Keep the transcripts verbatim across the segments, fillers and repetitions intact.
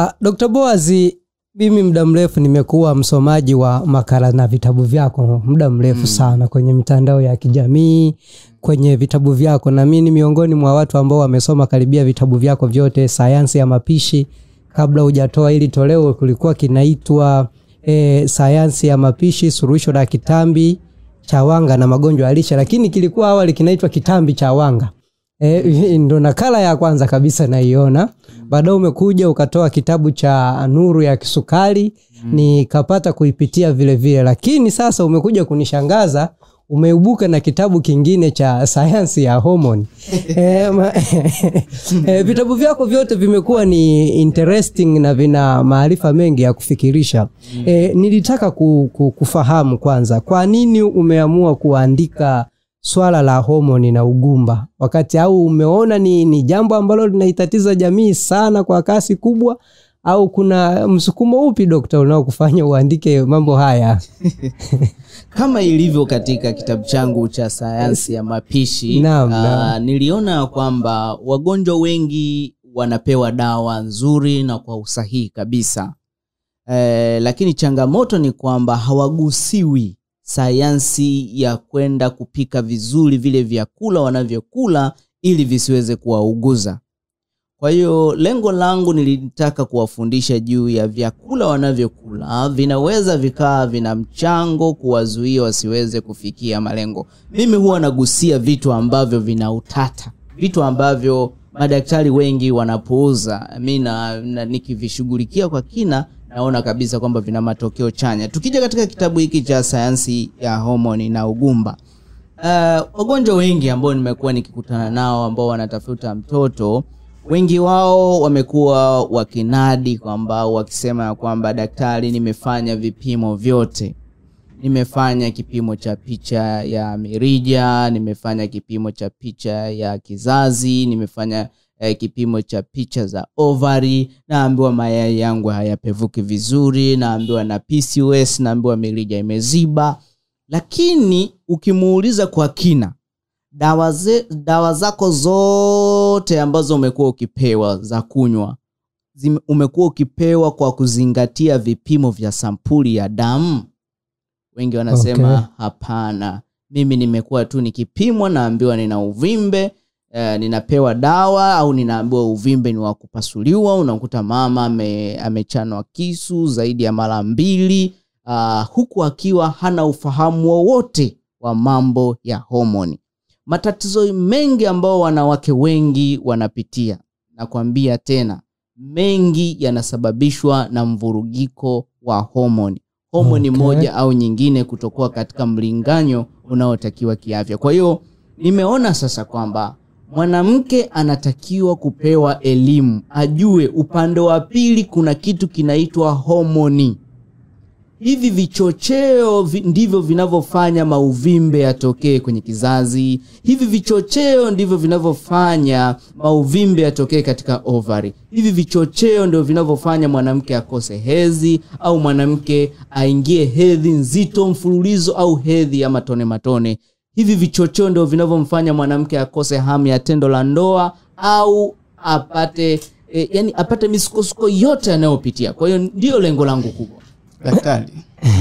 Doctor Boaz, mimi muda mrefu nimekuwa msomaji wa makala na vitabu vyako muda mrefu mm. sana kwenye mitandao ya kijamii, kwenye vitabu vyako, na mimi ni miongoni mwa watu ambao wamesoma karibia vitabu vyako vyote. Sayansi ya mapishi, kabla hujatoa ili toleo kulikuwa kinaitwa e, Sayansi ya mapishi, suluhisho la kitambi cha wanga na magonjwa ya lishe, lakini kilikuwa awali kinaitwa kitambi cha wanga. E, ndo nakala ya kwanza kabisa naiona. Baadaye umekuja ukatoa kitabu cha Nuru ya Kisukari, mm. nikapata kuipitia vile vile, lakini sasa umekuja kunishangaza, umeibuka na kitabu kingine cha sayansi ya homoni. e, ma, e, vitabu vyako vyote vimekuwa ni interesting na vina maarifa mengi ya kufikirisha. E, nilitaka ku, ku, kufahamu kwanza, kwa nini umeamua kuandika swala la homoni na ugumba, wakati au umeona ni, ni jambo ambalo linaitatiza jamii sana kwa kasi kubwa, au kuna msukumo upi daktari unaokufanya uandike mambo haya? Kama ilivyo katika kitabu changu cha sayansi ya mapishi, naam, uh, naam. niliona kwamba wagonjwa wengi wanapewa dawa nzuri na kwa usahihi kabisa, eh, lakini changamoto ni kwamba hawagusiwi sayansi ya kwenda kupika vizuri vile vyakula wanavyokula ili visiweze kuwauguza. Kwa hiyo lengo langu nilitaka kuwafundisha juu ya vyakula wanavyokula vinaweza vikaa vina mchango kuwazuia wasiweze kufikia malengo. Mimi huwa nagusia vitu ambavyo vina utata, vitu ambavyo madaktari wengi wanapuuza. Mimi na, na nikivishughulikia kwa kina naona kabisa kwamba vina matokeo chanya. Tukija katika kitabu hiki cha sayansi ya homoni na ugumba, uh, wagonjwa wengi ambao nimekuwa nikikutana nao ambao wanatafuta mtoto, wengi wao wamekuwa wakinadi kwamba wakisema kwamba daktari, nimefanya vipimo vyote. Nimefanya kipimo cha picha ya mirija, nimefanya kipimo cha picha ya kizazi, nimefanya eh, kipimo cha picha za ovary, naambiwa mayai yangu hayapevuki vizuri, naambiwa na P C O S, naambiwa mirija imeziba. Lakini ukimuuliza kwa kina, dawa, ze, dawa zako zote ambazo umekuwa ukipewa za kunywa, umekuwa ukipewa kwa kuzingatia vipimo vya sampuli ya damu? Wengi wanasema okay, hapana, mimi nimekuwa tu nikipimwa, naambiwa nina uvimbe, eh, ninapewa dawa, au ninaambiwa uvimbe ni wa kupasuliwa. Unakuta mama ame, amechanwa kisu zaidi ya mara mbili, uh, huku akiwa hana ufahamu wowote wa mambo ya homoni. Matatizo mengi ambao wanawake wengi wanapitia, nakwambia tena, mengi yanasababishwa na mvurugiko wa homoni. Homoni okay, moja au nyingine kutokuwa katika mlinganyo unaotakiwa kiafya. Kwa hiyo nimeona sasa kwamba mwanamke anatakiwa kupewa elimu, ajue upande wa pili kuna kitu kinaitwa homoni. Hivi vichocheo vi, ndivyo vinavyofanya mauvimbe yatokee kwenye kizazi. Hivi vichocheo ndivyo vinavyofanya mauvimbe yatokee katika ovary. Hivi vichocheo ndio vinavyofanya mwanamke akose hedhi, au mwanamke aingie hedhi nzito mfululizo au hedhi ya matone matone. Hivi vichocheo ndio vinavyomfanya mwanamke akose hamu ya tendo la ndoa, au apate e, yani apate misukosuko yote anayopitia. Kwa hiyo ndio lengo langu kubwa. Daktari,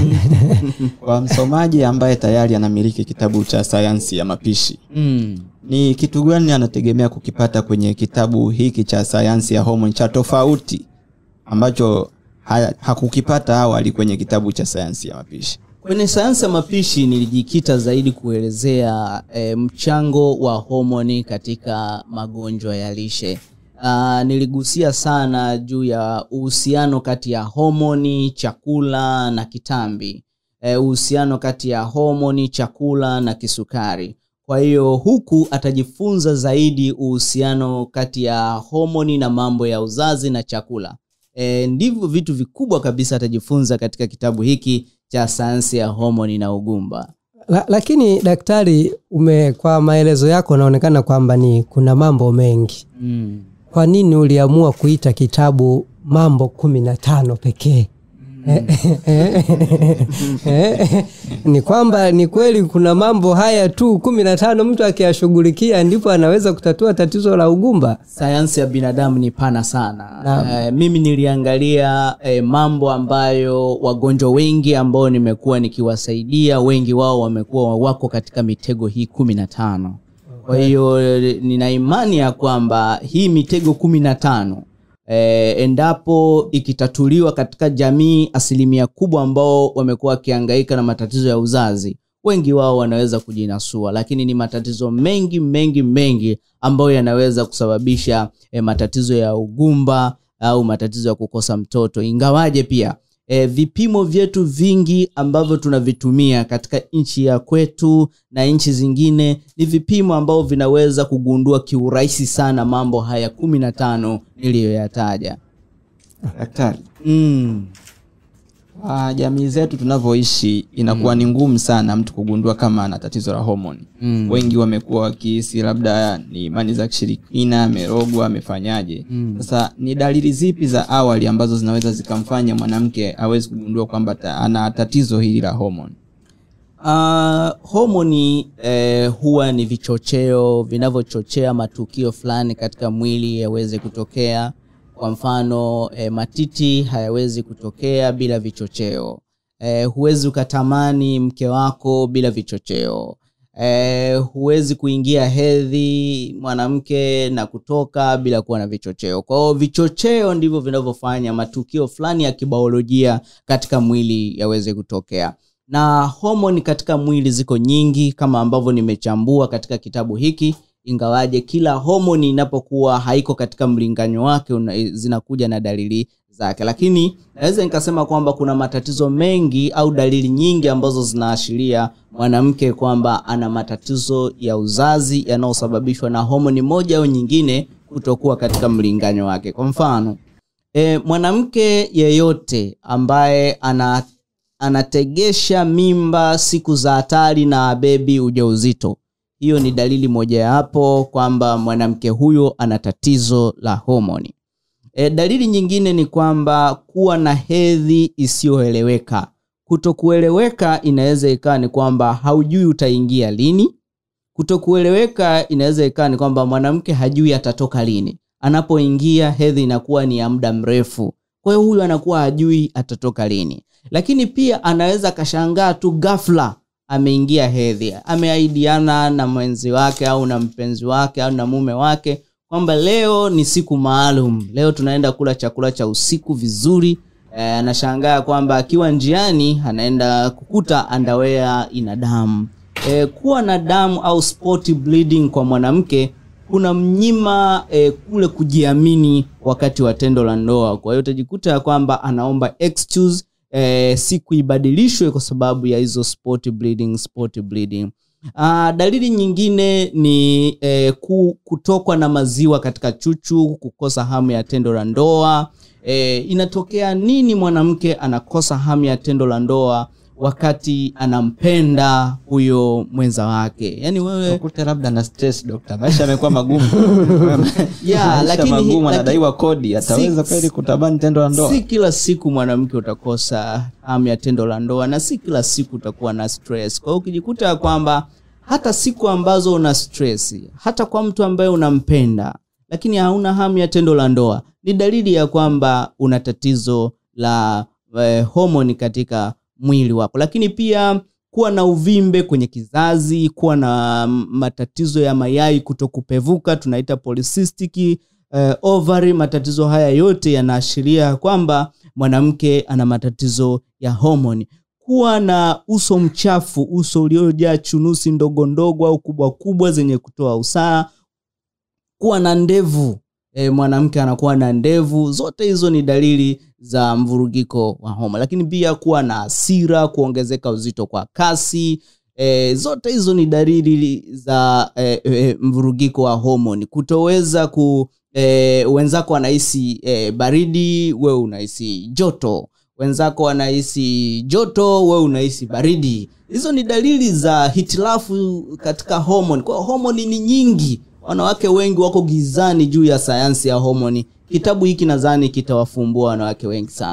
kwa msomaji ambaye tayari anamiliki kitabu cha sayansi ya mapishi, mm. ni kitu gani anategemea kukipata kwenye kitabu hiki cha sayansi ya homoni cha tofauti ambacho ha, hakukipata awali kwenye kitabu cha sayansi ya mapishi? Kwenye sayansi ya mapishi nilijikita zaidi kuelezea e, mchango wa homoni katika magonjwa ya lishe. Uh, niligusia sana juu ya uhusiano kati ya homoni, chakula na kitambi. Eh, uhusiano kati ya homoni, chakula na kisukari. Kwa hiyo huku atajifunza zaidi uhusiano kati ya homoni na mambo ya uzazi na chakula. Eh, ndivyo vitu vikubwa kabisa atajifunza katika kitabu hiki cha sayansi ya homoni na ugumba. La, lakini daktari, ume kwa maelezo yako unaonekana kwamba ni kuna mambo mengi. Mm. Kwa nini uliamua kuita kitabu mambo kumi na tano pekee? Ni kwamba ni kweli kuna mambo haya tu kumi na tano mtu akiyashughulikia ndipo anaweza kutatua tatizo la ugumba. Sayansi ya binadamu ni pana sana. Uh, mimi niliangalia uh, mambo ambayo wagonjwa wengi ambao nimekuwa nikiwasaidia, wengi wao wamekuwa wako katika mitego hii kumi na tano. Kwa hiyo nina imani ya kwamba hii mitego kumi na tano E, endapo ikitatuliwa katika jamii, asilimia kubwa ambao wamekuwa wakihangaika na matatizo ya uzazi, wengi wao wanaweza kujinasua. Lakini ni matatizo mengi mengi mengi ambayo yanaweza kusababisha e, matatizo ya ugumba au matatizo ya kukosa mtoto. Ingawaje pia E, vipimo vyetu vingi ambavyo tunavitumia katika nchi ya kwetu na nchi zingine ni vipimo ambao vinaweza kugundua kiurahisi sana mambo haya kumi na tano niliyoyataja. Daktari, mm. uh, jamii zetu tunavyoishi inakuwa mm. ni ngumu sana mtu kugundua kama ana tatizo la homoni. Mm. Wengi wamekuwa wakihisi labda ni imani za kishirikina, amerogwa, amefanyaje. Mm. Sasa ni dalili zipi za awali ambazo zinaweza zikamfanya mwanamke aweze kugundua kwamba ta, ana tatizo hili la homoni? Uh, homoni eh, huwa ni vichocheo vinavyochochea matukio fulani katika mwili yaweze kutokea. Kwa mfano eh, matiti hayawezi kutokea bila vichocheo. Eh, huwezi ukatamani mke wako bila vichocheo. Eh, huwezi kuingia hedhi mwanamke na kutoka bila kuwa na vichocheo. Kwa hiyo vichocheo ndivyo vinavyofanya matukio fulani ya kibiolojia katika mwili yaweze kutokea. Na homoni katika mwili ziko nyingi kama ambavyo nimechambua katika kitabu hiki. Ingawaje kila homoni inapokuwa haiko katika mlinganyo wake una, zinakuja na dalili zake. Lakini naweza nikasema kwamba kuna matatizo mengi au dalili nyingi ambazo zinaashiria mwanamke kwamba ana matatizo ya uzazi yanayosababishwa na homoni moja au nyingine kutokuwa katika mlinganyo wake. Kwa mfano, e, mwanamke yeyote ambaye ana anategesha mimba siku za hatari na bebi ujauzito, hiyo ni dalili moja hapo kwamba mwanamke huyo ana tatizo la homoni. E, dalili nyingine ni kwamba kuwa na hedhi isiyoeleweka. Kutokueleweka inaweza ikawa ni kwamba haujui utaingia lini. Kutokueleweka inaweza ikawa ni kwamba mwanamke hajui atatoka lini. Anapoingia hedhi inakuwa ni ya muda mrefu. Kwa hiyo huyu anakuwa hajui atatoka lini. Lakini pia anaweza kashangaa tu ghafla ameingia hedhi. Ameahidiana na mwenzi wake au na mpenzi wake au na mume wake kwamba leo ni siku maalum, leo tunaenda kula chakula cha usiku vizuri. E, anashangaa kwamba akiwa njiani anaenda kukuta underwear ina damu. E, kuwa na damu au spot bleeding kwa mwanamke kuna mnyima e, kule kujiamini wakati wa tendo la ndoa. Kwa hiyo utajikuta kwamba anaomba excuse E, siku ibadilishwe kwa sababu ya hizo spot bleeding spot bleeding. Ah, dalili nyingine ni e, kutokwa na maziwa katika chuchu, kukosa hamu ya tendo la ndoa. E, inatokea nini mwanamke anakosa hamu ya tendo la ndoa wakati anampenda huyo mwenza wake? Yaani wewe ukuta labda na stress, doctor, maisha yamekuwa magumu. Yeah, lakini magumu, anadaiwa kodi, ataweza kweli kutabani tendo la ndoa? Si kila siku mwanamke utakosa hamu ya tendo la ndoa na si kila siku utakuwa na stress. Kwa hiyo ukijikuta kwamba hata siku ambazo una stress, hata kwa mtu ambaye unampenda lakini hauna hamu ya tendo la ndoa, ni dalili ya kwamba una tatizo la eh, homoni katika mwili wako. Lakini pia kuwa na uvimbe kwenye kizazi, kuwa na matatizo ya mayai kutokupevuka, tunaita polycystic uh, ovary. Matatizo haya yote yanaashiria kwamba mwanamke ana matatizo ya homoni. Kuwa na uso mchafu, uso uliojaa chunusi ndogo ndogo au kubwa kubwa zenye kutoa usaha. Kuwa na ndevu, e, mwanamke anakuwa na ndevu. Zote hizo ni dalili za mvurugiko wa homoni. Lakini pia kuwa na hasira, kuongezeka uzito kwa kasi, e, zote hizo ni dalili za e, e, mvurugiko wa homoni. Kutoweza ku e, wenzako wanahisi e, baridi, wewe unahisi joto. Wenzako wanahisi joto, wewe unahisi baridi. Hizo ni dalili za hitilafu katika homoni. Kwa homoni ni nyingi. Wanawake wengi wako gizani juu ya sayansi ya homoni. Kitabu hiki nadhani kitawafumbua wanawake wengi sana.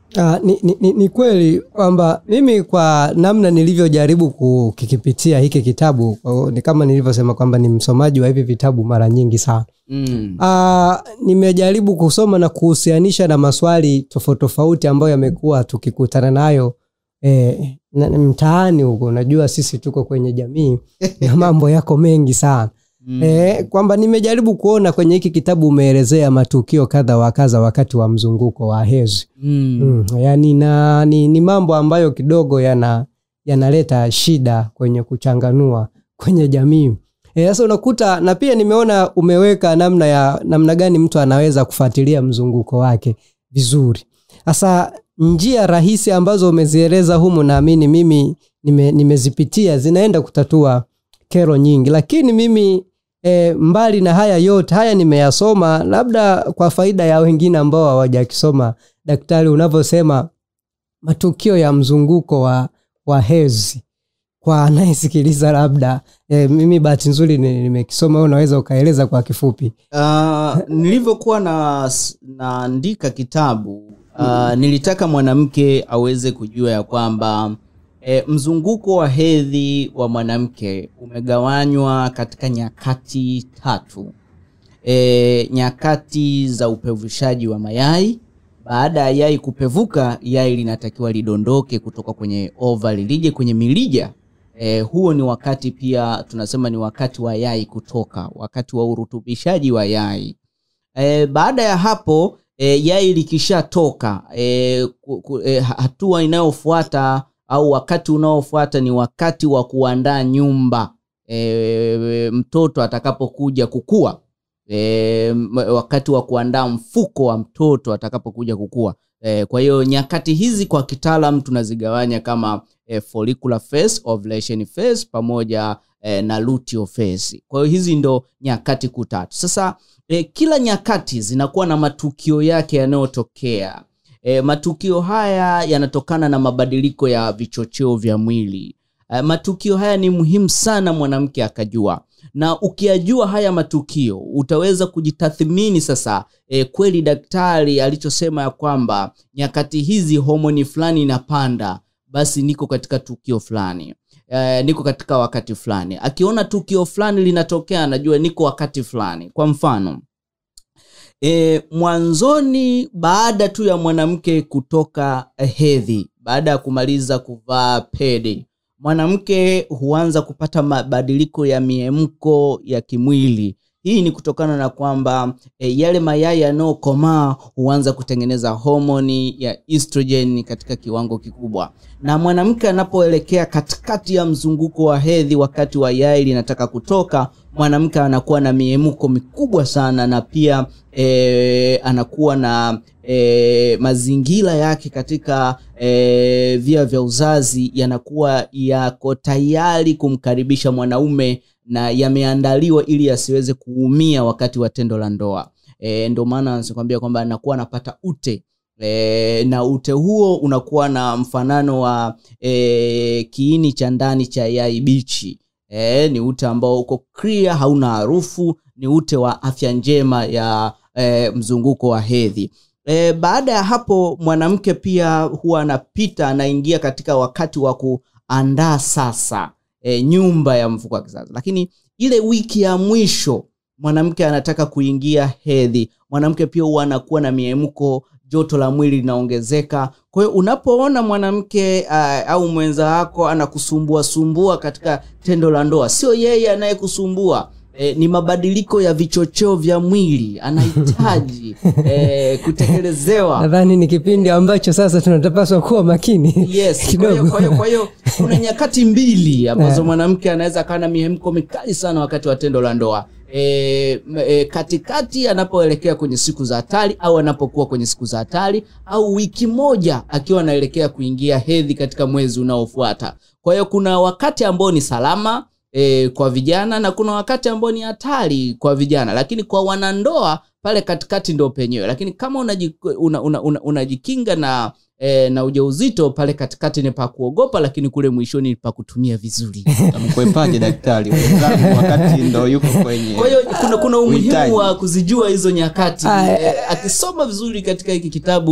Uh, ni, ni, ni, ni kweli kwamba mimi kwa namna nilivyojaribu kukipitia hiki kitabu, ni kama nilivyosema kwamba ni msomaji wa hivi vitabu mara nyingi sana. Mm. Uh, nimejaribu kusoma na kuhusianisha na maswali tofauti tofauti ambayo yamekuwa tukikutana nayo eh, na, mtaani huko. Unajua sisi tuko kwenye jamii na mambo yako mengi sana. Mm. Eh, kwamba nimejaribu kuona kwenye hiki kitabu umeelezea matukio kadha wa kadha wakati wa mzunguko wa hedhi. Mm. Mm. Yaani na ni, ni mambo ambayo kidogo yana yanaleta shida kwenye kuchanganua kwenye jamii. Eh, sasa unakuta na pia nimeona umeweka namna ya namna gani mtu anaweza kufuatilia mzunguko wake vizuri. Sasa njia rahisi ambazo umezieleza humu naamini mimi nime, nimezipitia zinaenda kutatua kero nyingi, lakini mimi E, mbali na haya yote haya nimeyasoma, labda kwa faida ya wengine ambao hawajakisoma, daktari, unavyosema matukio ya mzunguko wa wa hedhi kwa anayesikiliza, labda e, mimi bahati nzuri nimekisoma, unaweza ukaeleza kwa kifupi? Uh, nilivyokuwa na naandika kitabu uh, nilitaka mwanamke aweze kujua ya kwamba E, mzunguko wa hedhi wa mwanamke umegawanywa katika nyakati tatu. E, nyakati za upevushaji wa mayai. Baada ya yai kupevuka, yai linatakiwa lidondoke kutoka kwenye ovari lije kwenye milija. E, huo ni wakati pia tunasema ni wakati wa yai kutoka, wakati wa urutubishaji wa yai. E, baada ya hapo e, yai likishatoka, e, e, hatua inayofuata au wakati unaofuata ni wakati wa kuandaa nyumba e, mtoto atakapokuja kukua. E, wakati wa kuandaa mfuko wa mtoto atakapokuja kukua. E, kwa hiyo nyakati hizi kwa kitaalamu tunazigawanya kama e, follicular phase, ovulation phase pamoja e, na luteal phase. Kwa hiyo hizi ndo nyakati kutatu. Sasa e, kila nyakati zinakuwa na matukio yake yanayotokea. E, matukio haya yanatokana na mabadiliko ya vichocheo vya mwili. E, matukio haya ni muhimu sana mwanamke akajua. Na ukiyajua haya matukio utaweza kujitathmini sasa, e, kweli daktari alichosema ya kwamba nyakati hizi homoni fulani inapanda, basi niko katika tukio fulani. E, niko katika wakati fulani. Akiona tukio fulani linatokea anajua niko wakati fulani. Kwa mfano, E, mwanzoni baada tu ya mwanamke kutoka hedhi, baada ya kumaliza kuvaa pedi, mwanamke huanza kupata mabadiliko ya miemko ya kimwili. Hii ni kutokana na kwamba e, yale mayai yanayokomaa huanza kutengeneza homoni ya estrogen katika kiwango kikubwa. Na mwanamke anapoelekea katikati ya mzunguko wa hedhi, wakati wa yai linataka kutoka, mwanamke anakuwa na miemko mikubwa sana, na pia e, anakuwa na e, mazingira yake katika e, via vya uzazi yanakuwa yako tayari kumkaribisha mwanaume na yameandaliwa ili asiweze kuumia wakati wa tendo la ndoa. E, ndio maana nakwambia kwamba anakuwa anapata ute. E, na ute huo unakuwa na mfanano wa e, kiini cha ndani cha yai bichi. E, ni ute ambao uko clear, hauna harufu, ni ute wa afya njema ya e, mzunguko wa hedhi. E, baada ya hapo mwanamke pia huwa anapita, anaingia katika wakati wa kuandaa sasa E, nyumba ya mfuko wa kizazi. Lakini ile wiki ya mwisho mwanamke anataka kuingia hedhi. Mwanamke pia huwa anakuwa na miemko, joto la mwili linaongezeka. Kwa hiyo unapoona mwanamke uh, au mwenza wako anakusumbua sumbua katika tendo la ndoa, sio yeye anayekusumbua. E, ni mabadiliko ya vichocheo vya mwili anahitaji e, kutekelezewa. Nadhani ni kipindi ambacho sasa tunatapaswa kuwa makini. Yes, kwa hiyo kwa hiyo kwa hiyo kuna nyakati mbili ambazo mwanamke anaweza kuwa na mihemko mikali sana wakati wa tendo la ndoa. E, e, katikati anapoelekea kwenye siku za hatari, au anapokuwa kwenye siku za hatari, au wiki moja akiwa anaelekea kuingia hedhi katika mwezi unaofuata. Kwa hiyo kuna wakati ambao ni salama E, kwa vijana, na kuna wakati ambao ni hatari kwa vijana, lakini kwa wanandoa pale katikati ndio penyewe. Lakini kama unajikinga una, una, una, una na e, na ujauzito, pale katikati ni pa kuogopa, lakini kule mwishoni ni pa kutumia vizuri. Amkwepaje daktari wakati ndio yuko kwenye. Kwa hiyo kuna kuna umuhimu wa kuzijua hizo nyakati. E, akisoma vizuri katika hiki kitabu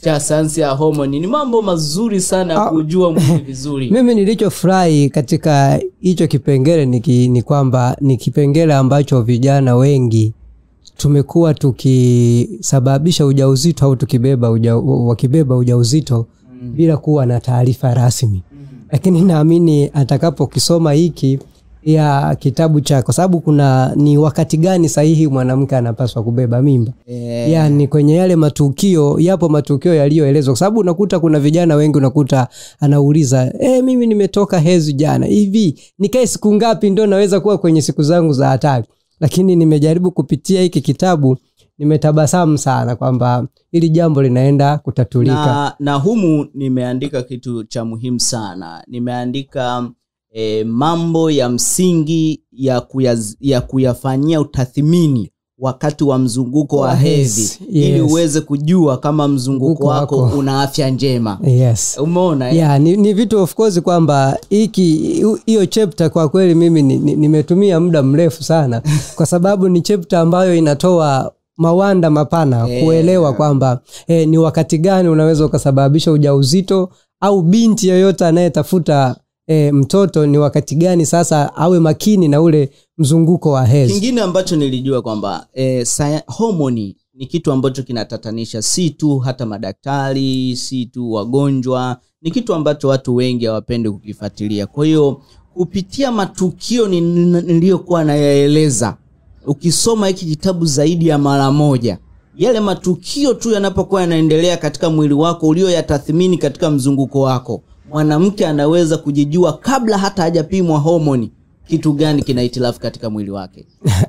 cha sayansi ya homoni. Ni mambo mazuri sana ah, kujua mwili vizuri. Mimi nilichofurahi katika hicho kipengele ni, ni kwamba ni kipengele ambacho vijana wengi tumekuwa tukisababisha ujauzito au tukibeba uja, wakibeba ujauzito mm. bila kuwa na taarifa rasmi. Mm. Lakini naamini atakapokisoma hiki ya kitabu cha, kwa sababu kuna ni wakati gani sahihi mwanamke anapaswa kubeba mimba. Yeah. Yaani kwenye yale matukio, yapo matukio yaliyoelezwa, kwa sababu unakuta kuna vijana wengi unakuta anauliza, "Eh, mimi nimetoka hedhi jana. Hivi nikae siku ngapi ndio naweza kuwa kwenye siku zangu za hatari?" Lakini nimejaribu kupitia hiki kitabu, nimetabasamu sana kwamba hili jambo linaenda kutatulika. Na, na humu nimeandika kitu cha muhimu sana. Nimeandika E, mambo ya msingi ya, kuyaz, ya kuyafanyia utathmini wakati wa mzunguko wa hedhi. Yes. Ili uweze kujua kama mzunguko wako, wako una afya njema. Yes. Umeona? Eh? Yeah, ni, ni vitu of course kwamba hiki hiyo chapter kwa kweli mimi nimetumia ni, ni muda mrefu sana kwa sababu ni chapter ambayo inatoa mawanda mapana. Yeah. Kuelewa kwamba eh, ni wakati gani unaweza ukasababisha ujauzito, au binti yoyote anayetafuta E, mtoto ni wakati gani sasa awe makini na ule mzunguko wa hedhi. Kingine ambacho nilijua kwamba e, homoni ni kitu ambacho kinatatanisha si tu hata madaktari, si tu wagonjwa, ni kitu ambacho watu wengi hawapendi kukifuatilia. Kwa hiyo kupitia matukio niliyokuwa nayaeleza, ukisoma hiki kitabu zaidi ya mara moja, yale matukio tu yanapokuwa yanaendelea katika mwili wako ulioyatathmini katika mzunguko wako, mwanamke anaweza kujijua kabla hata hajapimwa homoni kitu gani kina hitilafu katika mwili wake.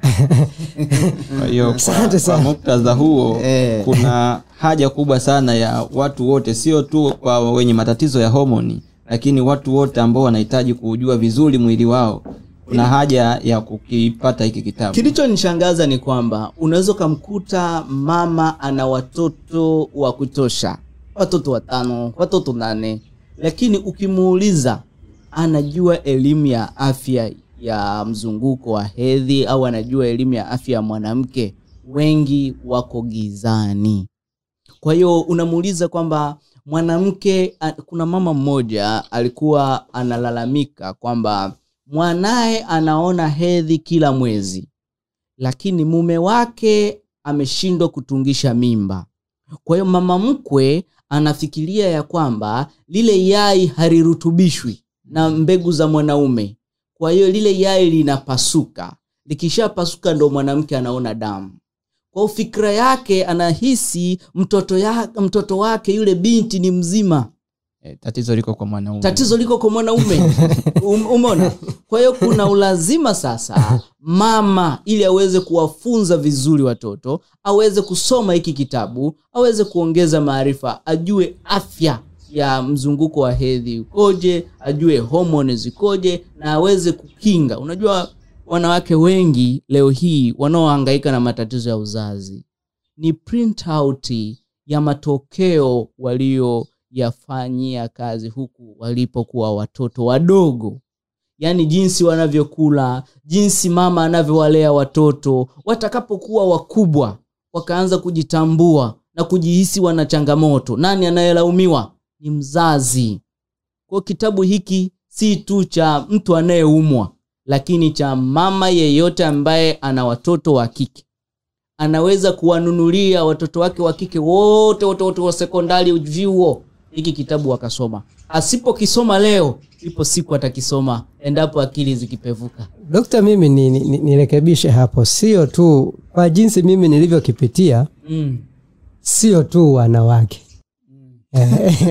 Kwa hiyo kwa, kwa muktadha huo eh, kuna haja kubwa sana ya watu wote, sio tu kwa wenye matatizo ya homoni, lakini watu wote ambao wanahitaji kujua vizuri mwili wao, kuna haja ya kukipata hiki kitabu. Kilichonishangaza ni kwamba unaweza kumkuta mama ana watoto wa kutosha, watoto watano, watoto nane, lakini ukimuuliza anajua elimu ya afya ya mzunguko wa hedhi au anajua elimu ya afya ya mwanamke, wengi wako gizani. Kwa hiyo unamuuliza kwamba mwanamke, kuna mama mmoja alikuwa analalamika kwamba mwanae anaona hedhi kila mwezi, lakini mume wake ameshindwa kutungisha mimba. Kwa hiyo mama mkwe anafikiria ya kwamba lile yai harirutubishwi na mbegu za mwanaume. Kwa hiyo lile yai linapasuka. Likishapasuka ndo mwanamke anaona damu. Kwa fikra yake anahisi mtoto ya, mtoto wake yule binti ni mzima. E, tatizo liko kwa mwanaume. Tatizo liko kwa mwanaume. Um, umeona? Kwa hiyo kuna ulazima sasa mama, ili aweze kuwafunza vizuri watoto, aweze kusoma hiki kitabu, aweze kuongeza maarifa, ajue afya ya mzunguko wa hedhi ukoje, ajue homoni zikoje, na aweze kukinga. Unajua wanawake wengi leo hii wanaohangaika na matatizo ya uzazi ni print out ya matokeo walio yafanyia kazi huku walipokuwa watoto wadogo. Yaani jinsi wanavyokula, jinsi mama anavyowalea watoto, watakapokuwa wakubwa wakaanza kujitambua na kujihisi wana changamoto, nani anayelaumiwa? Ni mzazi. Kwa kitabu hiki si tu cha mtu anayeumwa, lakini cha mama yeyote ambaye ana watoto wa kike. Anaweza kuwanunulia watoto wake wa kike wote wote wote wa sekondari vyuo hiki kitabu wakasoma. Asipokisoma leo, ipo siku atakisoma endapo akili zikipevuka. Dokta, mimi nirekebishe ni, ni hapo, sio tu kwa jinsi mimi nilivyokipitia, mm. sio tu wanawake. Mm.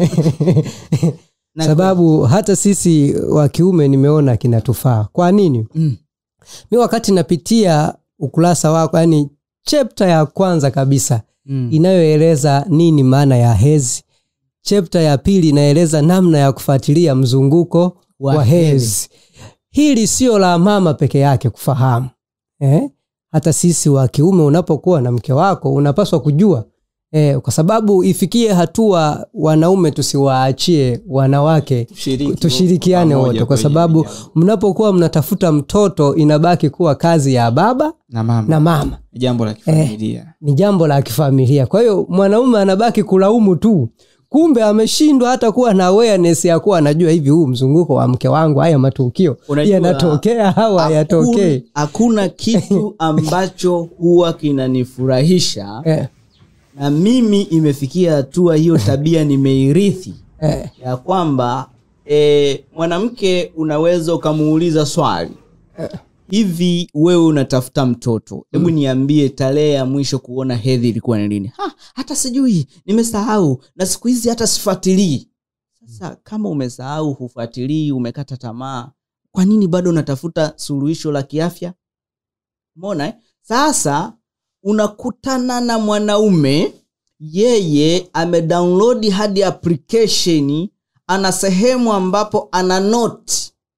Sababu hata sisi wa kiume nimeona kinatufaa. Kwa nini? Mm. Mimi wakati napitia ukurasa wako, yani chapter ya kwanza kabisa, mm. inayoeleza nini maana ya hedhi. Chapter ya pili inaeleza namna ya kufuatilia mzunguko wa, wa hedhi. Hili sio la mama peke yake kufahamu. Eh? Hata sisi wa kiume, unapokuwa na mke wako unapaswa kujua E, kwa sababu ifikie hatua wanaume tusiwaachie wanawake Tushiriki, tushirikiane wote, kwa sababu mnapokuwa mnatafuta mtoto inabaki kuwa kazi ya baba na mama, na mama. Jambo la kifamilia. E, ni jambo la kifamilia. Kwa hiyo mwanaume anabaki kulaumu tu. Kumbe ameshindwa hata kuwa na awareness ya kuwa anajua hivi huu mzunguko wa mke wangu, haya matukio yanatokea au hayatokei. Hakuna kitu ambacho huwa kinanifurahisha eh. Na mimi imefikia hatua hiyo tabia nimeirithi eh. Ya kwamba e, mwanamke unaweza ukamuuliza swali eh. Hivi wewe unatafuta mtoto, hebu mm. niambie tarehe ya mwisho kuona hedhi ilikuwa ni lini? Ha, hata sijui, nimesahau, na siku hizi hata sifuatilii. Sasa kama umesahau, hufuatilii, umekata tamaa, kwa nini bado unatafuta suluhisho la kiafya? Umeona eh? Sasa unakutana na mwanaume, yeye amedownload hadi application, ana sehemu ambapo ana note.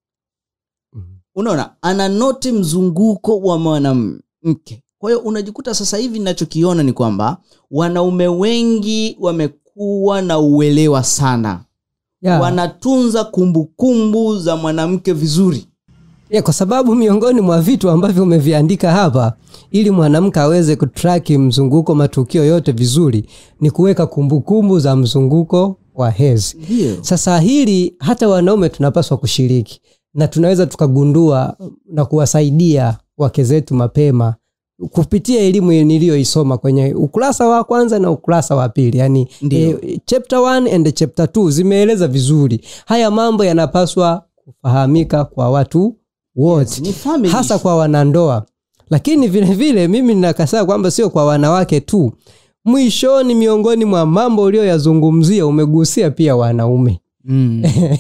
Unaona, ana note mzunguko wa mwanamke. Kwa hiyo unajikuta sasa hivi ninachokiona ni kwamba wanaume wengi wamekuwa na uelewa sana. Yeah. Wanatunza kumbukumbu za mwanamke vizuri. Yeah, kwa sababu miongoni mwa vitu ambavyo umeviandika hapa ili mwanamke aweze kutrack mzunguko matukio yote vizuri ni kuweka kumbukumbu za mzunguko wa hedhi. Yeah. Sasa hili hata wanaume tunapaswa kushiriki na tunaweza tukagundua na kuwasaidia wake zetu mapema kupitia elimu niliyoisoma kwenye ukurasa wa kwanza na ukurasa wa pili. Yani eh, chapter one and chapter two zimeeleza vizuri. Haya mambo yanapaswa kufahamika kwa watu wote, yes, hasa kwa wanandoa. Lakini vile vile mimi ninakasaa kwamba sio kwa wanawake tu. Mwishoni miongoni mwa mambo uliyoyazungumzia umegusia pia wanaume. Mm.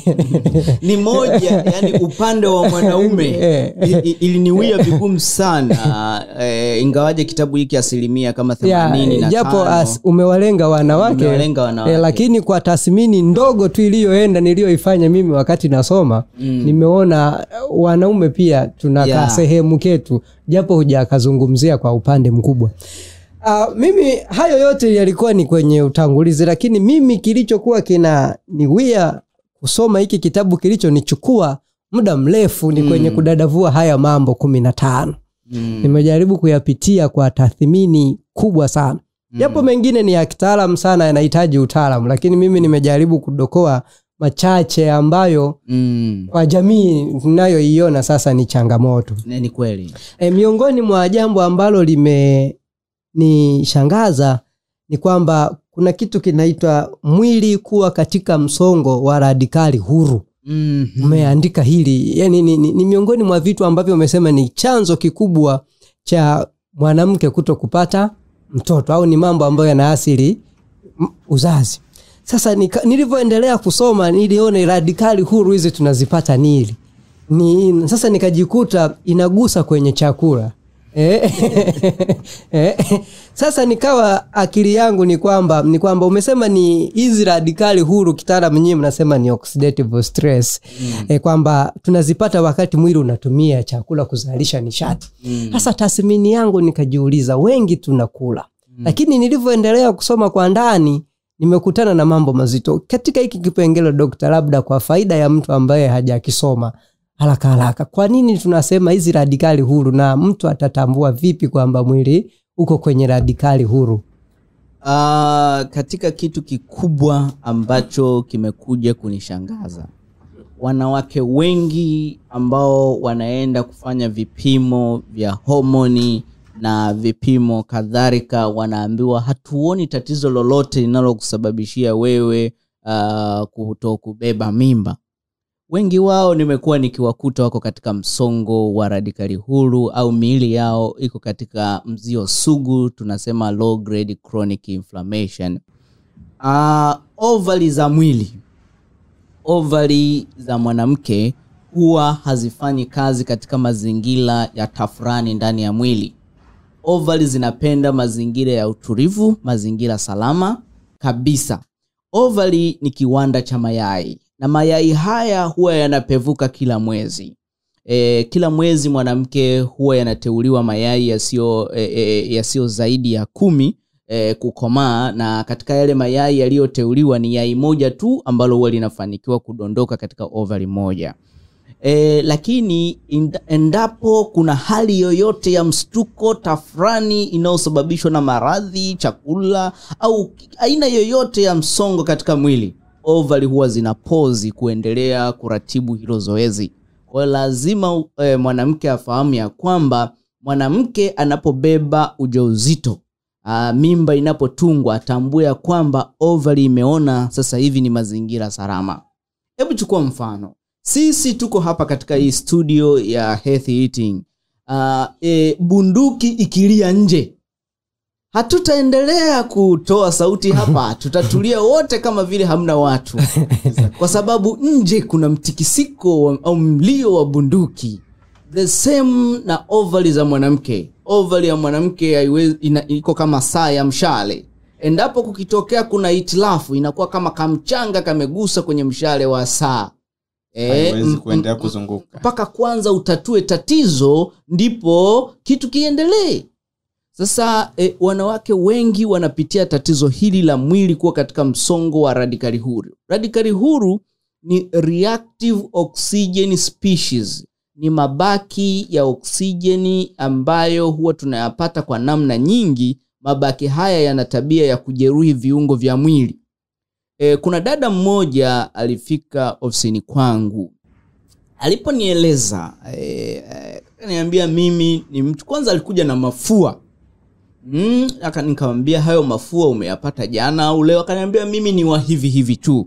Ni moja, yani upande wa mwanaume iliniwia vigumu sana e, ingawaje kitabu hiki asilimia kama themanini na tano japo as, umewalenga wanawake, umewalenga wanawake. E, lakini kwa tathmini ndogo tu iliyoenda niliyoifanya mimi wakati nasoma mm. nimeona wanaume pia tunaka yeah. sehemu ketu japo hujakazungumzia kwa upande mkubwa. Uh, mimi hayo yote yalikuwa ni kwenye utangulizi, lakini mimi kilichokuwa kina niwia kusoma hiki kitabu kilichonichukua muda mrefu ni kwenye mm. kudadavua haya mambo kumi na tano. Mm. Nimejaribu kuyapitia kwa tathmini kubwa sana. Japo mm. mengine ni ya kitaalamu sana, yanahitaji utaalamu, lakini mimi nimejaribu kudokoa machache ambayo mm. kwa jamii tunayoiona sasa ni changamoto. Ni kweli. E, miongoni mwa jambo ambalo lime ni shangaza ni kwamba kuna kitu kinaitwa mwili kuwa katika msongo wa radikali huru. Mm-hmm. Umeandika hili, yani ni, ni, ni miongoni mwa vitu ambavyo umesema ni chanzo kikubwa cha mwanamke kuto kupata mtoto au ni mambo ambayo yanaathiri uzazi. Sasa nilivyoendelea kusoma niliona radikali huru hizi tunazipata nili. Ni sasa nikajikuta inagusa kwenye chakula. Eh, eh, sasa nikawa akili yangu ni kwamba ni kwamba umesema ni hizi radikali huru kitaalamu nyinyi mnasema ni oxidative stress. Mm. Eh, kwamba tunazipata wakati mwili unatumia chakula kuzalisha nishati. Mm. Sasa tathmini yangu nikajiuliza wengi tunakula. Mm. Lakini nilivyoendelea kusoma kwa ndani nimekutana na mambo mazito. Katika hiki kipengele Dokta, labda kwa faida ya mtu ambaye hajakisoma haraka haraka, kwa nini tunasema hizi radikali huru na mtu atatambua vipi kwamba mwili uko kwenye radikali huru? Uh, katika kitu kikubwa ambacho kimekuja kunishangaza, wanawake wengi ambao wanaenda kufanya vipimo vya homoni na vipimo kadhalika wanaambiwa hatuoni tatizo lolote linalokusababishia wewe uh, kutokubeba mimba. Wengi wao nimekuwa nikiwakuta wako katika msongo wa radikali huru au miili yao iko katika mzio sugu, tunasema low grade chronic inflammation. Uh, ovary za mwili, ovary za mwanamke huwa hazifanyi kazi katika mazingira ya tafrani ndani ya mwili. Ovary zinapenda mazingira ya utulivu, mazingira salama kabisa. Ovary ni kiwanda cha mayai. Na mayai haya huwa yanapevuka kila mwezi. E, kila mwezi mwanamke huwa yanateuliwa mayai yasio e, e, yasio zaidi ya kumi eh, kukomaa, na katika yale mayai yaliyoteuliwa ni yai moja tu ambalo huwa linafanikiwa kudondoka katika ovary moja. E, lakini endapo kuna hali yoyote ya mstuko, tafrani inayosababishwa na maradhi, chakula au aina yoyote ya msongo katika mwili, ovary huwa zinapozi kuendelea kuratibu hilo zoezi. Kwa lazima e, mwanamke afahamu ya kwamba mwanamke anapobeba ujauzito, a, mimba inapotungwa, atambue kwamba ovary imeona sasa hivi ni mazingira salama. Hebu chukua mfano. Sisi tuko hapa katika hii studio ya Healthy Eating. Uh, e, bunduki ikilia nje, hatutaendelea kutoa sauti hapa. Tutatulia wote kama vile hamna watu. Kwa sababu nje kuna mtikisiko au mlio wa bunduki. The same na ovary za mwanamke. Ovary ya mwanamke haiwezi, iko kama saa ya mshale. Endapo kukitokea kuna hitilafu, inakuwa kama kamchanga kamegusa kwenye mshale wa saa. haiwezi kuendelea kuzunguka. Mpaka kwanza utatue tatizo ndipo kitu kiendelee. Sasa e, wanawake wengi wanapitia tatizo hili la mwili kuwa katika msongo wa radikali huru. Radikali huru ni reactive oxygen species. Ni mabaki ya oksijeni ambayo huwa tunayapata kwa namna nyingi. Mabaki haya yana tabia ya kujeruhi viungo vya mwili. E, kuna dada mmoja alifika ofisini kwangu. Aliponieleza eh akaniambia mimi ni mtu, kwanza alikuja na mafua. Mm, akanikamwambia hayo mafua umeyapata jana au leo? Akaniambia mimi ni wa hivi hivi tu.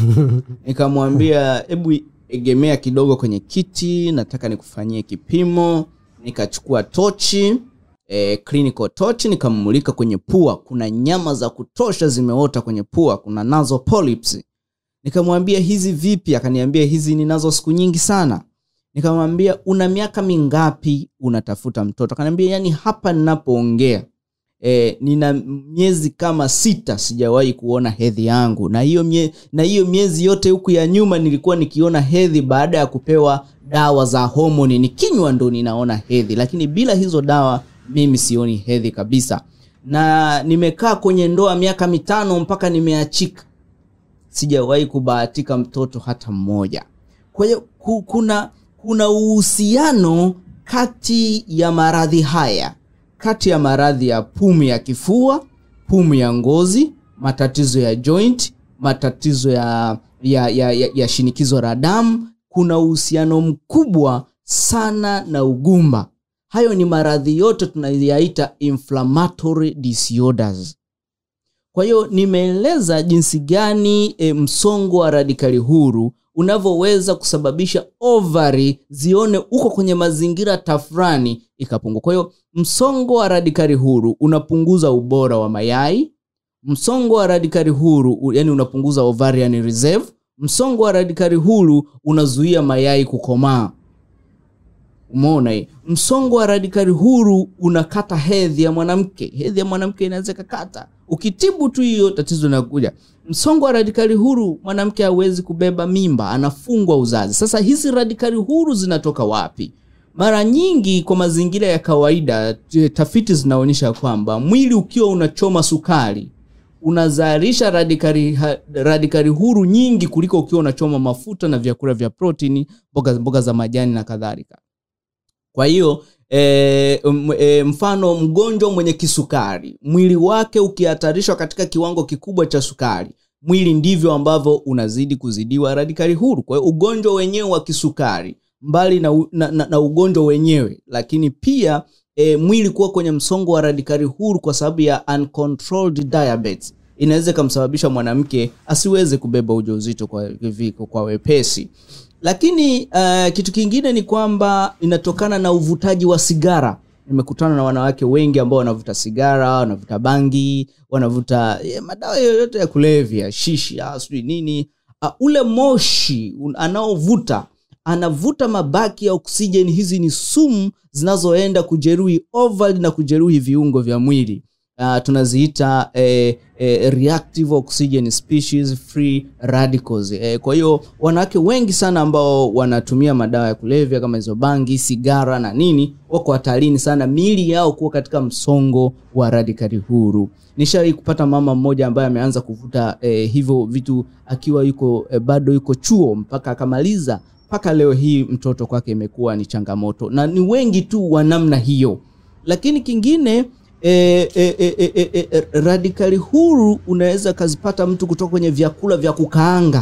Nikamwambia hebu egemea kidogo kwenye kiti, nataka nikufanyie kipimo. Nikachukua tochi, E, clinical torch, nikamulika kwenye pua. Kuna nyama za kutosha zimeota kwenye pua, kuna nasal polyps. Nikamwambia hizi vipi? Akaniambia hizi ninazo siku nyingi sana. Nikamwambia una miaka mingapi unatafuta mtoto? Akaniambia yani hapa ninapoongea e, nina miezi kama sita sijawahi kuona hedhi yangu, na hiyo mie, na hiyo miezi yote huku ya nyuma nilikuwa nikiona hedhi baada ya kupewa dawa za hormone. Nikinywa ndo ninaona hedhi, lakini bila hizo dawa mimi sioni hedhi kabisa. Na nimekaa kwenye ndoa miaka mitano mpaka nimeachika, sijawahi kubahatika mtoto hata mmoja. Kwa hiyo kuna kuna uhusiano kati ya maradhi haya, kati ya maradhi ya pumu ya kifua, pumu ya ngozi, matatizo ya joint, matatizo ya ya ya, ya, ya shinikizo la damu. Kuna uhusiano mkubwa sana na ugumba. Hayo ni maradhi yote tunayaita inflammatory disorders. Kwa hiyo nimeeleza jinsi gani e, msongo wa radikali huru unavyoweza kusababisha ovary zione uko kwenye mazingira tafrani ikapungua. Kwa hiyo msongo wa radikali huru unapunguza ubora wa mayai. Msongo wa radikali huru yani unapunguza ovarian reserve. Msongo wa radikali huru unazuia mayai kukomaa. Umeona hii? Msongo wa radikali huru unakata hedhi ya mwanamke. Hedhi ya mwanamke inaweza kukata. Ukitibu tu hiyo tatizo linakuja. Msongo wa radikali huru, mwanamke hawezi kubeba mimba, anafungwa uzazi. Sasa hizi radikali huru zinatoka wapi? Mara nyingi kwa mazingira ya kawaida, tafiti zinaonyesha kwamba mwili ukiwa unachoma sukari unazalisha radikali radikali huru nyingi kuliko ukiwa unachoma mafuta na vyakula vya protini, mboga mboga za majani na kadhalika. Kwa hiyo e, e, mfano mgonjwa mwenye kisukari, mwili wake ukihatarishwa katika kiwango kikubwa cha sukari, mwili ndivyo ambavyo unazidi kuzidiwa radikali huru. Kwa hiyo ugonjwa wenyewe wa kisukari, mbali na, na, na, na ugonjwa wenyewe, lakini pia e, mwili kuwa kwenye msongo wa radikali huru kwa sababu ya uncontrolled diabetes inaweza kumsababisha mwanamke asiweze kubeba ujauzito kwa viko kwa wepesi. Lakini uh, kitu kingine ni kwamba inatokana na uvutaji wa sigara. Nimekutana na wanawake wengi ambao wanavuta sigara, wanavuta bangi, wanavuta eh, madawa yoyote ya kulevya, shishi, sijui nini. Uh, ule moshi anaovuta, anavuta mabaki ya oksijeni. Hizi ni sumu zinazoenda kujeruhi ovary na kujeruhi viungo vya mwili. uh, tunaziita eh, eh, reactive oxygen species free radicals. Eh, kwa hiyo wanawake wengi sana ambao wanatumia madawa ya kulevya kama hizo bangi, sigara na nini, wako hatarini sana miili yao kuwa katika msongo wa radikali huru. Nishawahi kupata mama mmoja ambaye ameanza kuvuta eh, hivyo vitu akiwa yuko eh, bado yuko chuo mpaka akamaliza, mpaka leo hii mtoto kwake imekuwa ni changamoto, na ni wengi tu wa namna hiyo. Lakini kingine E, e, e, e, e, e, radikali huru unaweza kazipata mtu kutoka kwenye vyakula vya kukaanga.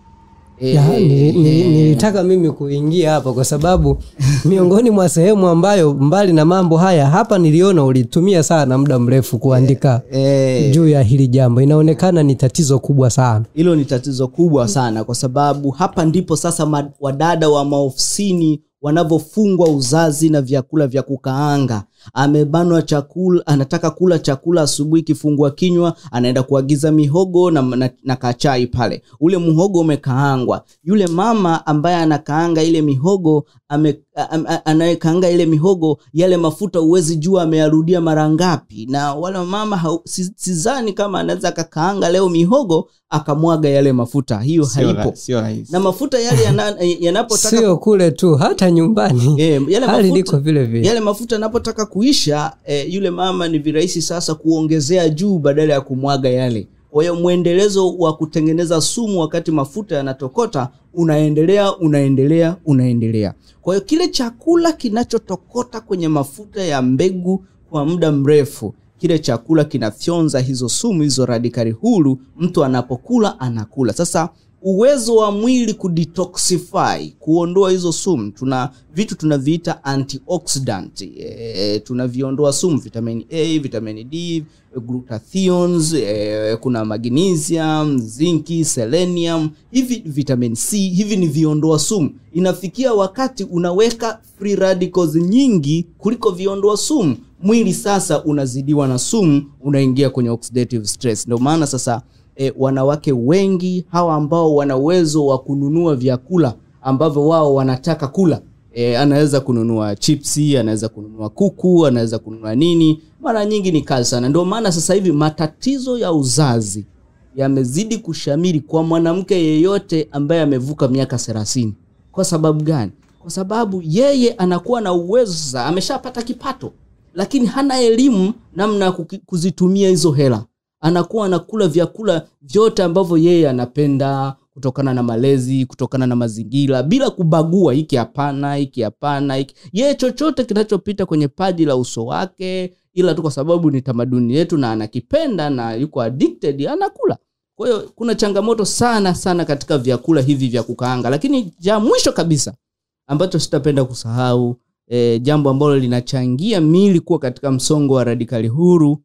E, ya, nilitaka ni, ni mimi kuingia hapa kwa sababu miongoni mwa sehemu ambayo mbali na mambo haya hapa niliona ulitumia sana muda mrefu kuandika e, e, juu ya hili jambo. Inaonekana ni tatizo kubwa sana. Hilo ni tatizo kubwa sana kwa sababu hapa ndipo sasa wadada wa maofisini wanavofungwa uzazi na vyakula vya kukaanga. Amebanwa chakula, anataka kula chakula asubuhi, kifungua kinywa anaenda kuagiza mihogo na, na, na kachai pale. Ule muhogo umekaangwa. Yule mama ambaye anakaanga ile mihogo, ame, anayekaanga ile mihogo, yale mafuta uwezi jua ameyarudia mara ngapi. Na wale mama sizani kama anaweza kakaanga leo mihogo akamwaga yale mafuta. Hiyo sio haipo. Sio rahisi. Na mafuta yale yanapotaka sio kule tu, hata nyumbani. E, yale hali liko vile vile. Yale mafuta yanapotaka kuisha, e, yule mama ni virahisi sasa kuongezea juu badala ya kumwaga yale. Kwa hiyo muendelezo wa kutengeneza sumu wakati mafuta yanatokota unaendelea unaendelea unaendelea. Kwa hiyo kile chakula kinachotokota kwenye mafuta ya mbegu kwa muda mrefu, kile chakula kinafyonza hizo sumu, hizo radikali huru. Mtu anapokula anakula. Sasa uwezo wa mwili kudetoxify, kuondoa hizo sumu, tuna vitu tunaviita antioxidant. E, tunaviondoa sumu, vitamin A, vitamin D, glutathions, e, kuna magnesium, zinki, selenium, hivi vitamin C, hivi ni viondoa sumu. Inafikia wakati unaweka free radicals nyingi kuliko viondoa sumu. Mwili sasa unazidiwa na sumu, unaingia kwenye oxidative stress. Ndio maana sasa E, wanawake wengi hawa ambao wana uwezo wa kununua vyakula ambavyo wao wanataka kula, e, anaweza kununua chipsi, anaweza kununua kuku, anaweza kununua nini, mara nyingi ni kali sana. Ndio maana sasa hivi matatizo ya uzazi yamezidi kushamiri kwa mwanamke yeyote ambaye amevuka miaka thelathini. Kwa sababu gani? Kwa sababu yeye anakuwa na uwezo sasa, ameshapata kipato, lakini hana elimu namna kuzitumia hizo hela. Anakuwa anakula vyakula vyote ambavyo yeye anapenda kutokana na malezi, kutokana na mazingira, bila kubagua hiki hapana, hiki hapana, hiki. Yeye chochote kinachopita kwenye paji la uso wake, ila tu kwa sababu ni tamaduni yetu na anakipenda na yuko addicted, anakula. Kwa hiyo kuna changamoto sana sana katika vyakula hivi vya kukaanga. Lakini ja mwisho kabisa ambacho sitapenda kusahau, e, jambo ambalo linachangia miili kuwa katika msongo wa radikali huru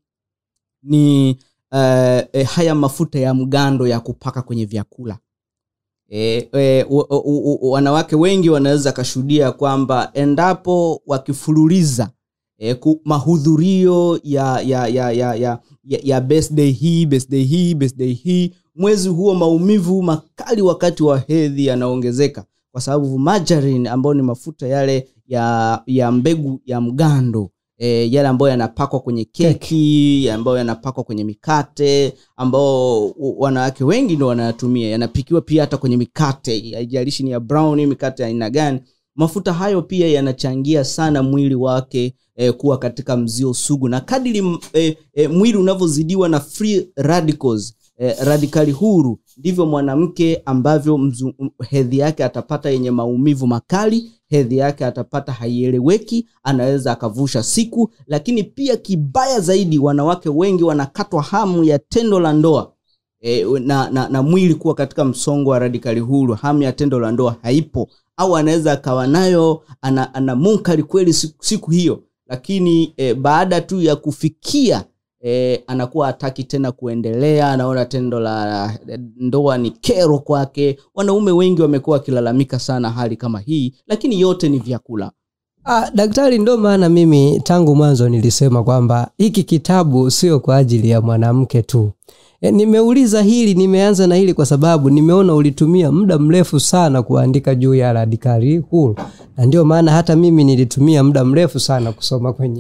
ni Uh, eh, haya mafuta ya mgando ya kupaka kwenye vyakula. Eh, eh, u, u, u, wanawake wengi wanaweza kashuhudia kwamba endapo wakifululiza eh, mahudhurio ya ya ya ya ya, ya birthday hii birthday hii birthday hii, mwezi huo maumivu makali wakati wa hedhi yanaongezeka, kwa sababu margarine ambao ni mafuta yale ya ya mbegu ya mgando, E, yale ambayo yanapakwa kwenye keki, ambayo yanapakwa kwenye mikate, ambao wanawake wengi ndio wanayatumia, yanapikiwa pia hata kwenye mikate, haijalishi ni ya brownie, mikate aina gani. Mafuta hayo pia yanachangia sana mwili wake e, kuwa katika mzio sugu, na kadiri e, e, mwili unavyozidiwa na free radicals, e, radikali huru, ndivyo mwanamke ambavyo mzu, hedhi yake atapata yenye maumivu makali, hedhi yake atapata haieleweki, anaweza akavusha siku. Lakini pia kibaya zaidi, wanawake wengi wanakatwa hamu ya tendo la ndoa, e, na, na, na mwili kuwa katika msongo wa radikali huru. Hamu ya tendo la ndoa haipo, au anaweza akawa nayo, ana, ana munkari kweli siku, siku hiyo, lakini e, baada tu ya kufikia E, anakuwa hataki tena kuendelea, anaona tendo la ndoa ni kero kwake. Wanaume wengi wamekuwa kilalamika sana hali kama hii, lakini yote ni vyakula. Ah, daktari, ndo maana mimi tangu mwanzo nilisema kwamba hiki kitabu sio kwa ajili ya mwanamke tu. E, nimeuliza hili, nimeanza na hili kwa sababu nimeona ulitumia muda mrefu sana kuandika juu ya radikali huru. Na ndio maana hata mimi nilitumia muda mrefu sana kusoma kwenye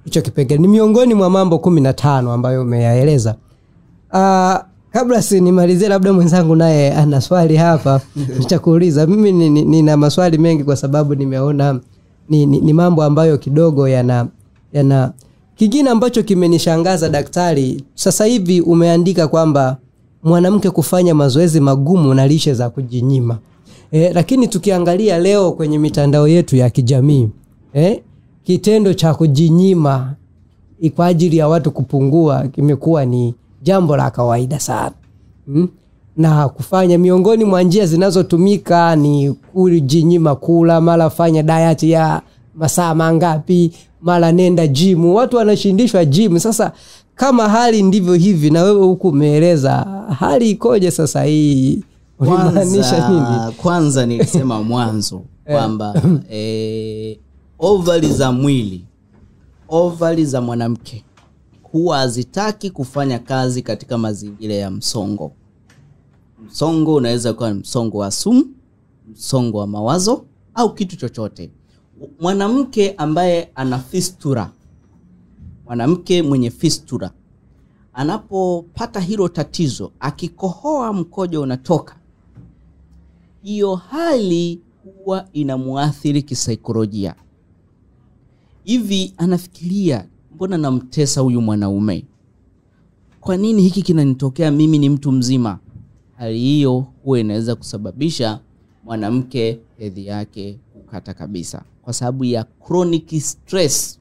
hicho kipengele. Ni miongoni mwa mambo kumi na tano ambayo umeyaeleza. Uh, kabla si nimalizie, labda mwenzangu naye ana swali hapa nitakuuliza. Mimi nina ni, ni maswali mengi kwa sababu nimeona ni, ni, ni mambo ambayo kidogo yana yana kingine ambacho kimenishangaza daktari. Sasa hivi umeandika kwamba mwanamke kufanya mazoezi magumu na lishe za kujinyima. Eh, lakini tukiangalia leo kwenye mitandao yetu ya kijamii, eh, kitendo cha kujinyima kwa ajili ya watu kupungua kimekuwa ni jambo la kawaida sana. Hmm? Na kufanya miongoni mwa njia zinazotumika ni kujinyima kula, mara fanya diet ya masaa mangapi, mara nenda gym. Watu wanashindishwa gym. Sasa kama hali ndivyo hivi na wewe huku umeeleza, hali ikoje sasa hii? Unamaanisha nini? Kwanza nilisema mwanzo kwamba eh, ovari za mwili, ovari za mwanamke huwa hazitaki kufanya kazi katika mazingira ya msongo. Msongo unaweza kuwa msongo wa sumu, msongo wa mawazo au kitu chochote. Mwanamke ambaye ana fistula, mwanamke mwenye fistula anapopata hilo tatizo, akikohoa mkojo unatoka, hiyo hali huwa inamuathiri kisaikolojia. Hivi anafikiria, mbona namtesa huyu mwanaume? Kwa nini hiki kinanitokea mimi, ni mtu mzima? Hali hiyo huwa inaweza kusababisha mwanamke hedhi yake kukata kabisa kwa sababu ya chronic stress.